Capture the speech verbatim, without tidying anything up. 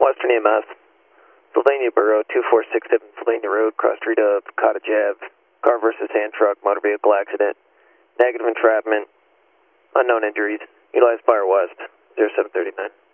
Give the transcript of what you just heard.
Western E M S, Sylvania Borough, two four six seven Sylvania Road, cross street of Cottage Ave, car versus hand truck, motor vehicle accident, negative entrapment, unknown injuries, utilized Fire West, zero seven three nine.